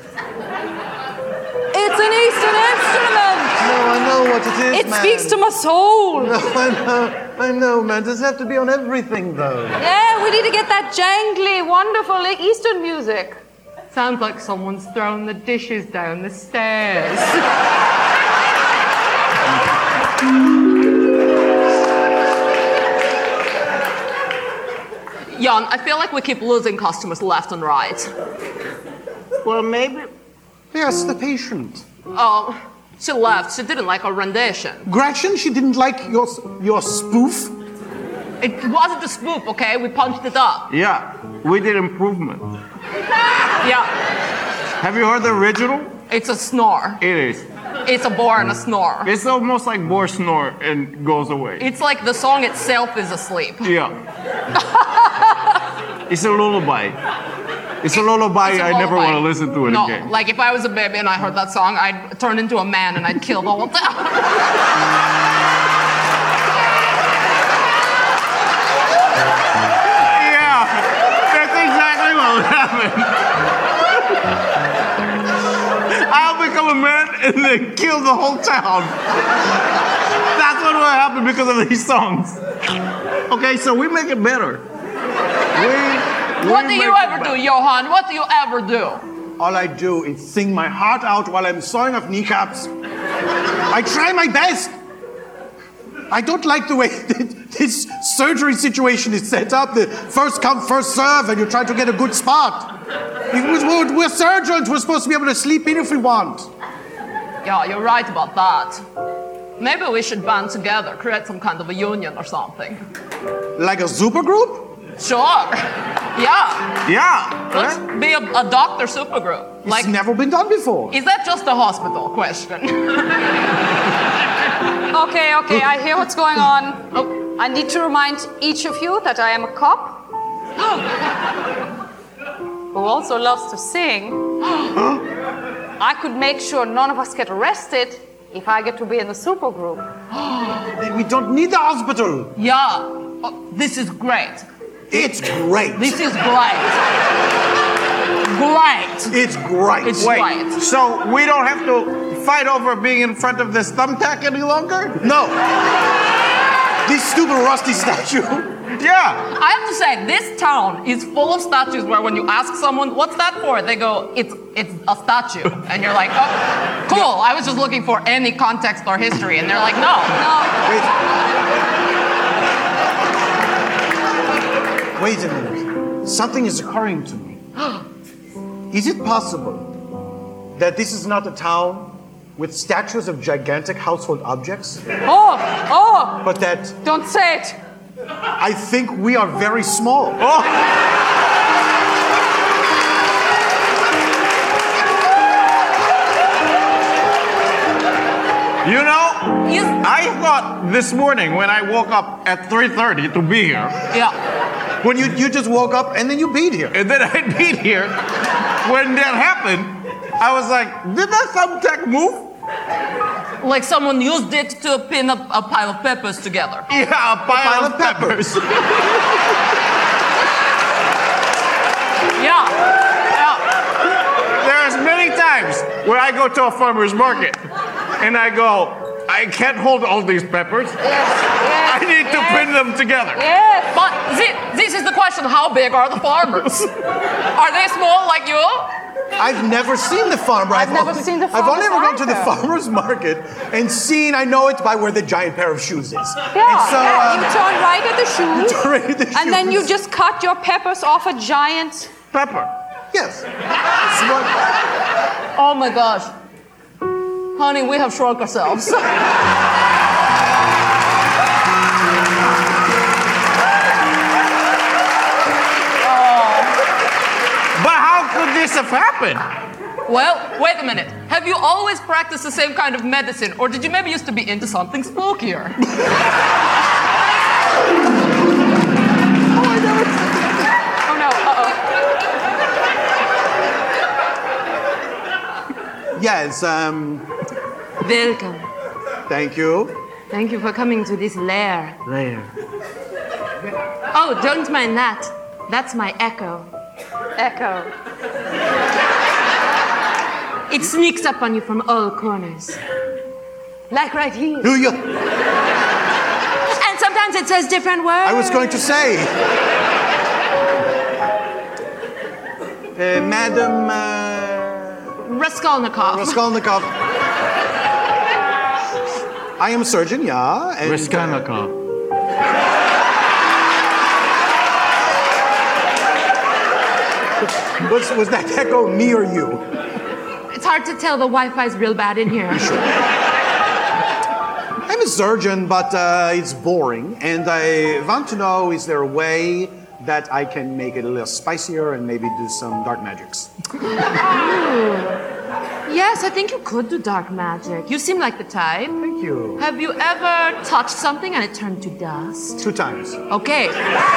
It's an Eastern instrument. No, I know what it is, It man. speaks to my soul. No, I know, man. Does it have to be on everything, though? Yeah, we need to get that jangly, wonderful Eastern music. Sounds like someone's thrown the dishes down the stairs. Jan, I feel like we keep losing customers left and right. Well, maybe. Yes, the patient. Oh, she left. She didn't like our rendition. Gretchen, she didn't like your spoof. It wasn't a spoof, okay? We punched it up. Yeah, we did improvement. Yeah, Have you heard the original? it's a snore. It is. It's a bore and a snore. It's almost like Boar snore and goes away. It's like the song itself is asleep. Yeah. It's a lullaby. It's a lullaby. It's a I never lullaby. want to listen to it no, again. like if I was a baby and I heard that song, I'd turn into a man and I'd kill the whole town. Yeah, that's exactly what would happen. I'll become a man and then kill the whole town. That's what will happen because of these songs. Okay, so we make it better. What do you ever do, Johan? What do you ever do? All I do is sing my heart out while I'm sawing off kneecaps. I try my best. I don't like the way this surgery situation is set up. The first come, first serve, and you try to get a good spot. We're surgeons. We're supposed to be able to sleep in if we want. Yeah, you're right about that. Maybe we should band together, create some kind of a union or something. Like a supergroup? Sure. Yeah. Yeah. Let's be a doctor supergroup. It's never been done before. Is that just a hospital question? Okay, I hear what's going on. Oh, I need to remind each of you that I am a cop who also loves to sing. I could make sure none of us get arrested if I get to be in the supergroup. We don't need the hospital. Yeah. Oh, this is great. It's great. This is great. Great. It's great. It's Wait, great. so we don't have to fight over being in front of this thumbtack any longer? No. This stupid rusty statue. Yeah. I have to say, this town is full of statues where when you ask someone, what's that for? They go, it's a statue. And you're like, oh, cool. I was just looking for any context or history. And they're like, no. Wait a minute. Something is occurring to me. Is it possible that this is not a town with statues of gigantic household objects, Oh, but that don't say it. I think we are very small? You know, You- I thought this morning when I woke up at 3:30 to be here, Yeah. When you just woke up and then you beat here. and then I'd be here. When that happened, I was like, did that thumbtack move? Like someone used it to pin a pile of peppers together. Yeah, a pile of peppers. Yeah. Yeah. There's many times where I go to a farmer's market and I go, I can't hold all these peppers. I need to pin them together. Yes. But this is the question: how big are the farmers? Are they small like you? I've never seen the farmer. I've never seen the I've only ever farmer's gone to the market. farmer's market and seen, I know it by where the giant pair of shoes is. Yeah, And so, you turn right at the shoes, right at the and then you shoes. just cut your peppers off a giant. Pepper. Yes. It's what- Oh my gosh. Honey, we have shrunk ourselves. But how could this have happened? Well, wait a minute. Have you always practiced the same kind of medicine, or did you maybe used to be into something spookier? Oh no! Uh-oh. Yes, Welcome. thank you. Thank you for coming to this lair. Oh, don't mind that. That's my echo. Echo. It sneaks up on you from all corners. Like right here. Do you? And sometimes it says different words. I was going to say. Madam Raskolnikov. Raskolnikov. I am a surgeon, yeah. And, was that echo me or you? It's hard to tell. The Wi-Fi's real bad in here. I'm a surgeon, but it's boring. And I want to know, is there a way that I can make it a little spicier and maybe do some dark magics? Yes, I think you could do dark magic. You seem like the type. Thank you. Have you ever touched something and it turned to dust? 2 times. Okay.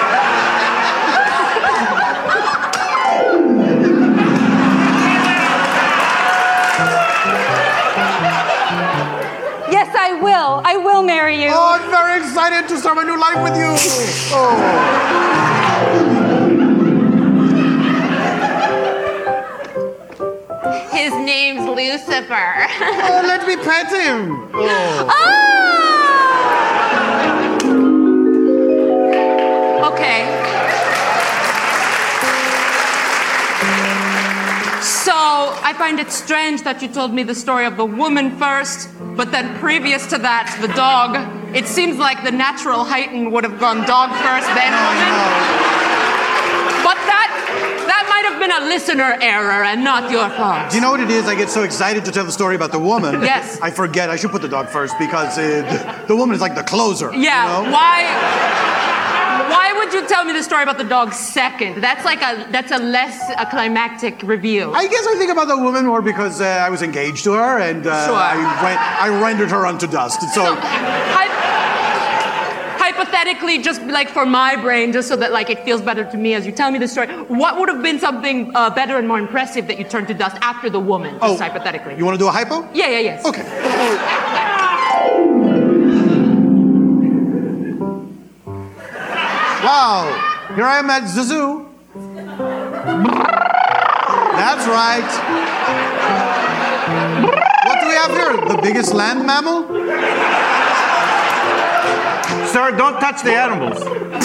Yes, I will. I will marry you. Oh, I'm very excited to start my new life with you. Oh. His name's Lucifer. Oh, let me pet him. Oh. Okay. So, I find it strange that you told me the story of the woman first, but then previous to that, the dog. It seems like the natural heighten would have gone dog first, then woman. But that might have been a listener error and not your fault. Do you know what it is? I get so excited to tell the story about the woman. Yes. I forget I should put the dog first because the woman is like the closer. Yeah, You know? why would you tell me the story about the dog second? That's a less climactic reveal. I guess I think about the woman more because I was engaged to her and I rendered her unto dust. And so hypothetically, just like for my brain, just so that like it feels better to me as you tell me the story, what would have been something better and more impressive that you turned to dust after the woman, just hypothetically? You want to do a hypo? Yeah, yes. Okay. Wow, here I am at the zoo. That's right. What do we have here? The biggest land mammal? Sir, don't touch the animals.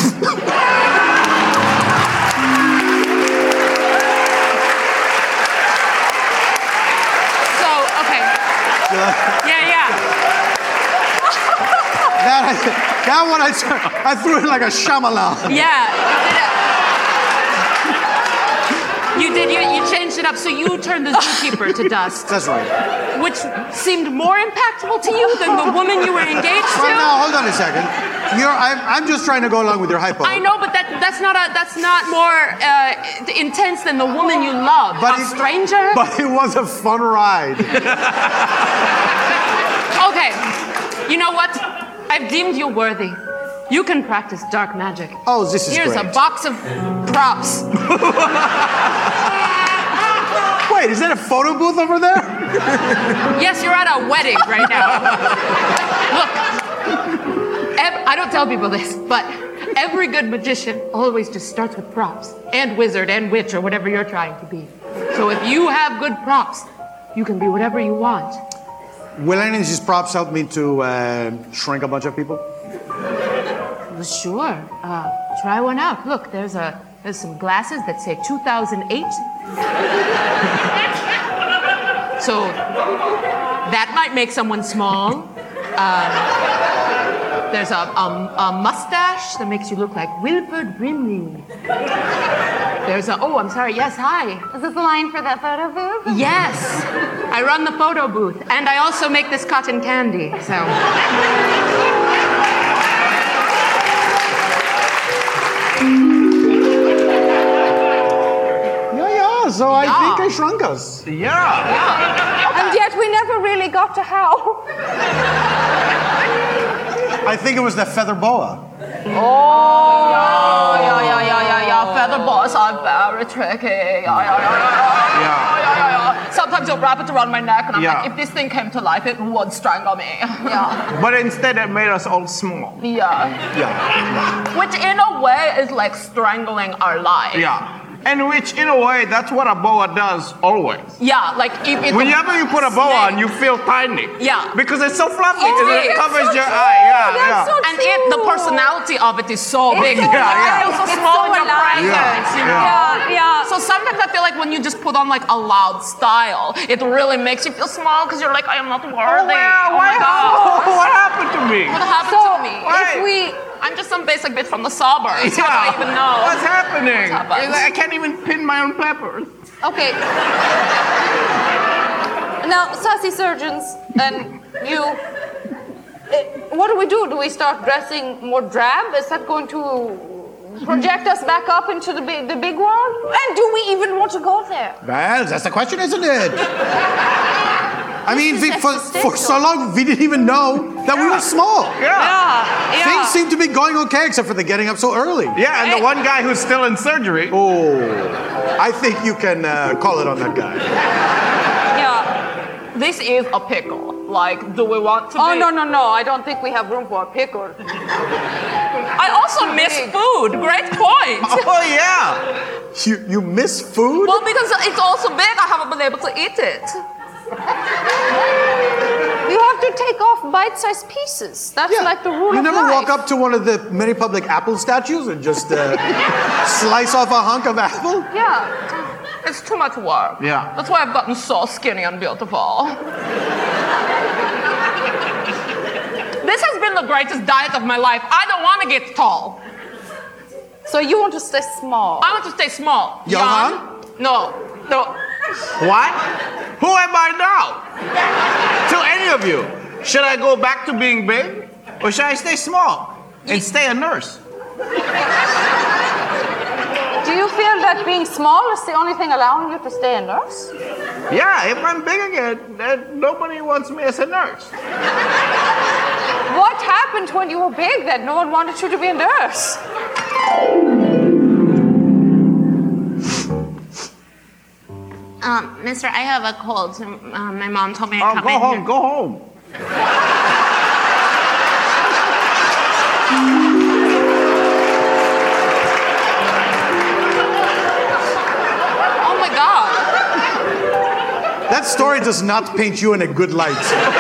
So, okay. Yeah. That one I threw in like a Shyamalan. Yeah. You changed it up, so you turned the zookeeper to dust. That's right. Which seemed more impactful to you than the woman you were engaged to? Right now, hold on a second. I'm just trying to go along with your hypo. I know, but that's not more intense than the woman you love. But a stranger? But it was a fun ride. Okay. You know what? I've deemed you worthy. You can practice dark magic. Oh, this is Here's great. a box of props. Wait, is that a photo booth over there? Yes, you're at a wedding right now. Look, I don't tell people this, but every good magician always just starts with props, and wizard, and witch, or whatever you're trying to be. So if you have good props, you can be whatever you want. Will any of these props help me to shrink a bunch of people? Well, sure. Try one out. Look, there's some glasses that say 2008. So that might make someone small. There's a mustache that makes you look like Wilford Brimley. There's I'm sorry, yes, hi. Is this the line for the photo booth? Yes, I run the photo booth, and I also make this cotton candy, so. Yeah, so I think I shrunk us. Yeah. And yet we never really got to how. I think it was the feather boa. Yeah. Feather boas are very tricky. Yeah. Sometimes you'll wrap it around my neck, and I'm like, if this thing came to life, it would strangle me. Yeah. But instead, it made us all small. Yeah. Which, in a way, is like strangling our life. Yeah. And which, in a way, that's what a boa does always. Yeah, like if it's Whenever you put a boa on, you feel tiny. Yeah. Because it's so fluffy, It and is. it covers So your true. eye. Yeah, That's so And the personality of it is so big. so I alive. feel so It's small so in your alive. presence, you know? Yeah. So sometimes I feel like when you just put on like a loud style, it really makes you feel small because you're like, I am not worthy. Oh my God. What happened to me? What happened So to me? I'm just some basic bitch from the suburbs. How do I even know? What's happening? What's happened? I can't even pin my own peppers. Okay. Now, sassy surgeons and you, what do we do? Do we start dressing more drab? Is that going to project us back up into the big world? And do we even want to go there? Well, that's the question, isn't it? I mean, This is for so long, we didn't even know that we were small. Yeah. Things seem to be going okay, except for the getting up so early. Yeah, and the one guy who's still in surgery. Oh, I think you can call it on that guy. Yeah. This is a pickle. Like, do we want to be... No. I don't think we have room for a pickle. I also miss food. Great point. Oh, yeah. You miss food? Well, because it's also big, I haven't been able to eat it. You have to take off bite-sized pieces. That's like the rule You of never life. walk up to one of the many public Apple statues and just slice off a hunk of apple? Yeah. It's too much work. Yeah. That's why I've gotten so skinny and beautiful. This has been the greatest diet of my life. I don't want to get tall. So you want to stay small? I want to stay small. Johan? No. What? Who am I now? To any of you, should I go back to being big? Or should I stay small and stay a nurse? Do you feel that being small is the only thing allowing you to stay a nurse? Yeah, if I'm big again, then nobody wants me as a nurse. What happened when you were big that no one wanted you to be a nurse? Mister, I have a cold. My mom told me to Oh, come go in home, here. go home. Oh my God. That story does not paint you in a good light.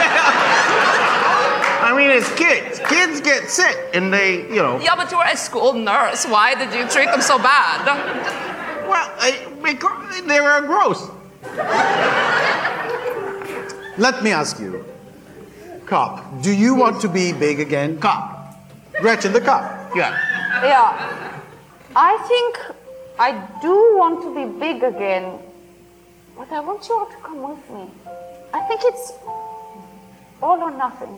I mean, it's kids. Kids get sick, and they, Yeah, but you were a school nurse. Why did you treat them so bad? Well, because they were gross. Let me ask you, cop, do you want to be big again? Cop. Gretchen the cop. Yeah. Yeah. I think I do want to be big again, but I want you all to come with me. I think it's all or nothing.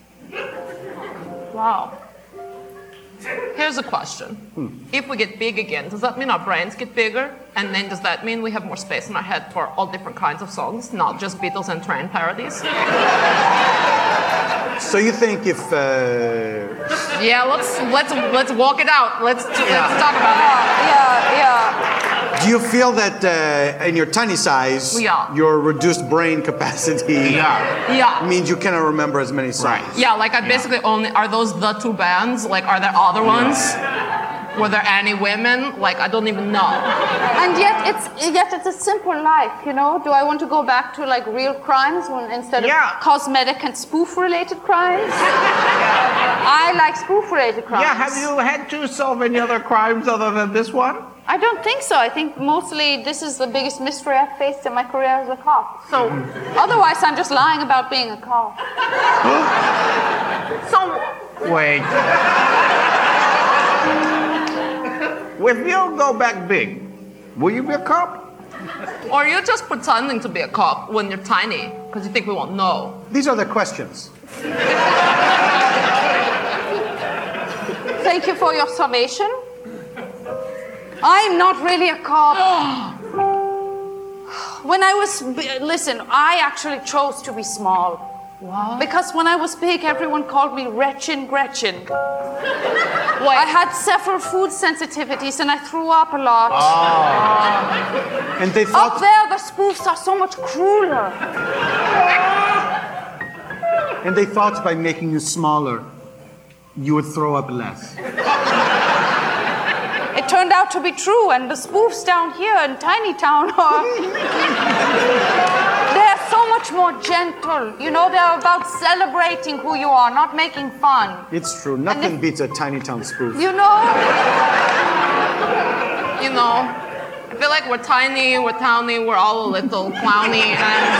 Wow. Here's a question. If we get big again, does that mean our brains get bigger? And then does that mean we have more space in our head for all different kinds of songs, not just Beatles and train parodies? So you think if Yeah, let's walk it out. Let's talk about Yeah. do you feel that in your tiny size, Yeah. your reduced brain capacity it. Yeah. means you cannot remember as many songs? Yeah, like I basically only, are those the two bands? Like, are there other ones? Were there any women? Like, I don't even know. And yet it's a simple life, you know? Do I want to go back to like real crimes instead of cosmetic and spoof-related crimes? I like spoof-related crimes. Yeah, have you had to solve any other crimes other than this one? I don't think so. I think mostly this is the biggest mystery I've faced in my career as a cop. So otherwise I'm just lying about being a cop. Wait. If you go back big, will you be a cop? Or you're just pretending to be a cop when you're tiny, because you think we won't know. These are the questions. Thank you for your summation. I'm not really a cop. When I was, listen, I actually chose to be small. What? Because when I was big, everyone called me Wretchin Gretchen. I had several food sensitivities and I threw up a lot. And they Up thought there, the spoofs are so much crueler. by making you smaller, you would throw up less. It turned out to be true, and the spoofs down here in Tiny Town are... They're so much more gentle. You know, they're about celebrating who you are, not making fun. It's true. Nothing beats a tiny town spoof. You know? You know, I feel like we're tiny, we're towny, we're all a little clowny, and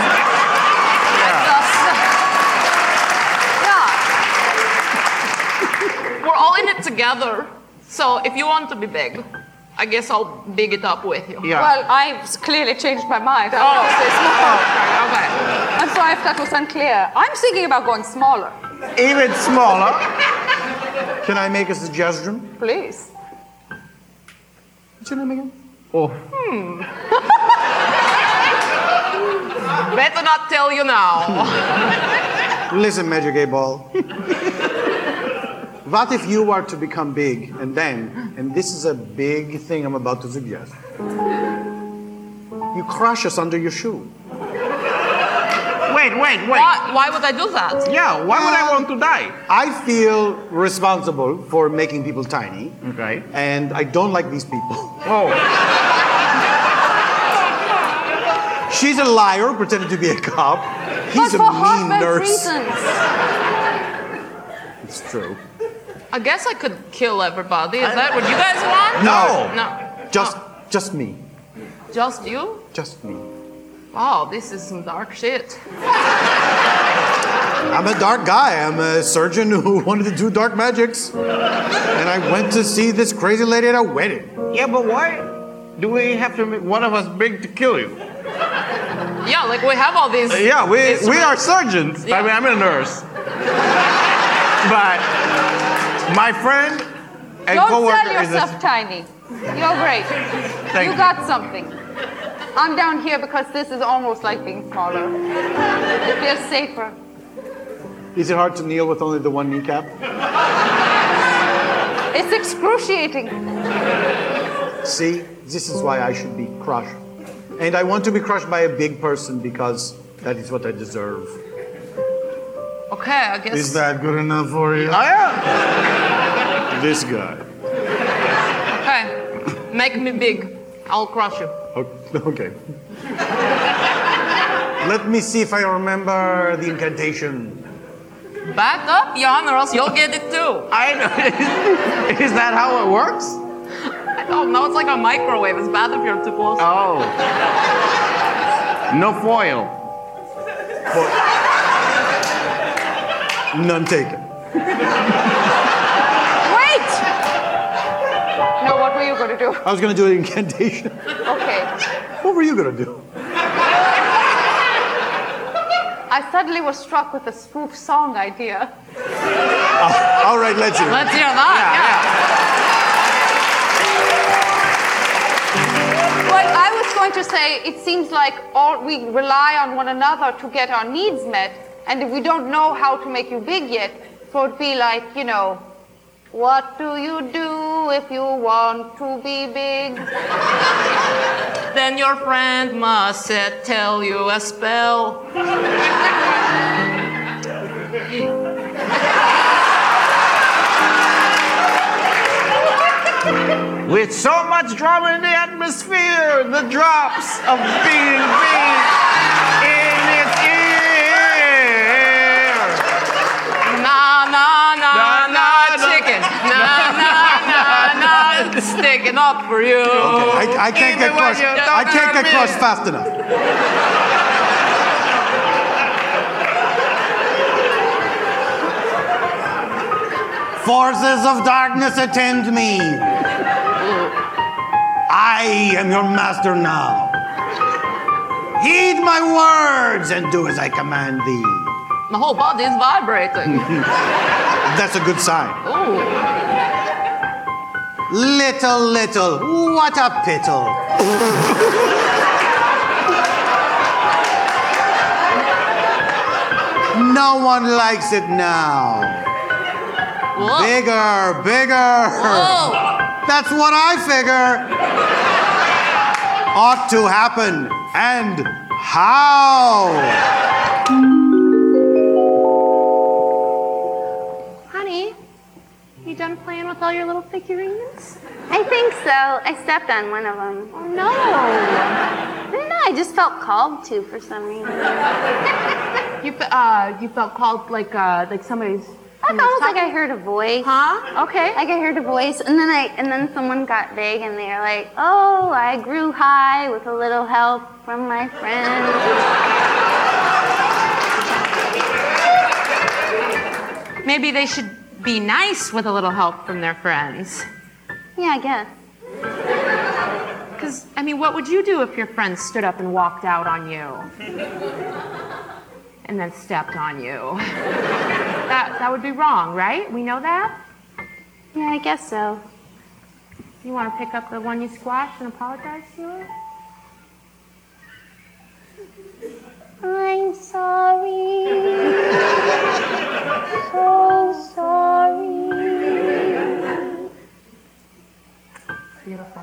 we're all in it together. So if you want to be big, I guess I'll big it up with you. Yeah. Well, I clearly changed my mind. Okay. I'm sorry if that was unclear. I'm thinking about going smaller. Even smaller. Can I make a suggestion? Please. What's your name again? Better not tell you now. Listen, Major Gay Ball. What if you were to become big and then, and this is a big thing I'm about to suggest, you crush us under your shoe? Wait. Why would I do that? Yeah, why would I want to die? I feel responsible for making people tiny, Okay. and I don't like these people. Oh. She's a liar pretending to be a cop. He's But a for mean heartbreak nurse. reasons. It's true. I guess I could kill everybody. Is that what you guys want? No. No. Just me. Just you? Just me. Oh, this is some dark shit. I'm a dark guy. I'm a surgeon who wanted to do dark magics. And I went to see this crazy lady at a wedding. Yeah, but why do we have to make one of us big to kill you? Yeah, like we have all these. Yeah, we are instruments. surgeons. Yeah. I mean, I'm a nurse. But my friend and Don't coworker sell is yourself tiny. You're great. Thank You you. got something. I'm down here because this is almost like being smaller. It feels safer. Is it hard to kneel with only the one kneecap? It's excruciating. See, this is why I should be crushed. And I want to be crushed by a big person because that is what I deserve. Okay, I guess. Is that good enough for you? Oh, yeah. This guy. Okay, make me big. I'll crush you. Okay. Let me see if I remember the incantation. Back up, Jan, or else you'll get it too. I know. Is that how it works? I don't know. It's like a microwave. It's bad if you're too close. Oh. No foil. None taken. Wait! No, what were you going to do? I was going to do an incantation. Okay. What were you going to do? I suddenly was struck with a spoof song idea. All right, let's hear it. Let's hear that. Well, I was going to say, it seems like we rely on one another to get our needs met, and we don't know how to make you big yet. So it'd be like, you know, what do you do if you want to be big? Then your friend must tell you a spell. With so much drama in the atmosphere, the drops of being big in its ear. Na na na na chicken. Na na na na sticking up for you. Okay, I can't get Even when crushed. you don't I can't get admit crushed it. fast enough. Forces of darkness attend me. I am your master now. Heed my words and do as I command thee. My whole body is vibrating. That's a good sign. Ooh. Little, what a piddle. No one likes it now. Whoa. Bigger. Whoa. That's what I figure. Ought to happen. And how? Honey, you done playing with all your little figurines? I think so. I stepped on one of them. Oh, no. I don't know. I just felt called to for some reason. You felt called like somebody's. I felt like I heard a voice. Huh? Okay. Like I heard a voice, and then someone got big, and they were like, "Oh, I grew high with a little help from my friends." Maybe they should be nice with a little help from their friends. Yeah, I guess. Because, I mean, what would you do if your friend stood up and walked out on you? And then stepped on you? That would be wrong, right? We know that? Yeah, I guess so. You want to pick up the one you squashed and apologize to her? I'm sorry. So sorry. Beautiful.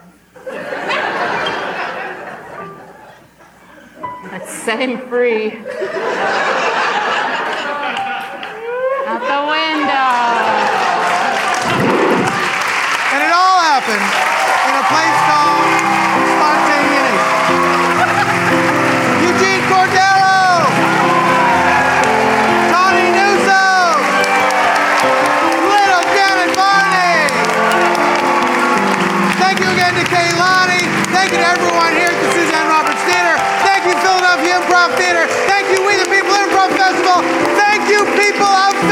Let's set him free. Out the window. And it all happened in a place called Spontaneity. Eugene Cordero, Tawny Newsom, little Janet Varney. Thank you again to Kaylani. Thank you to everyone here at the Suzanne Roberts Theater. Thank you, Philadelphia Improv Theater. Thank you, We the People Improv Festival. Thank you, people of